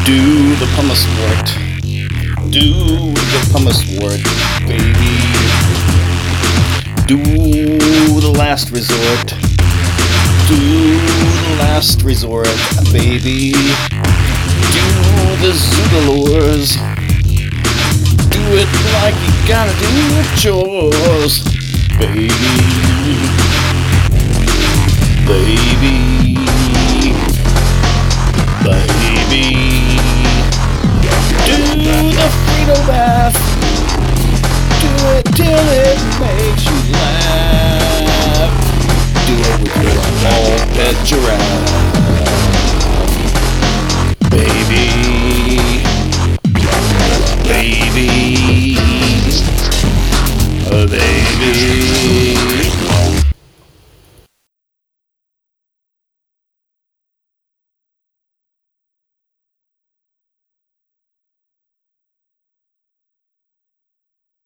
Do the pumice wort. Do the pumice wort, baby. Do the last resort. Do the last resort, baby. Do the Zoogalores. Do it like you gotta do chores, baby. Baby. Baby.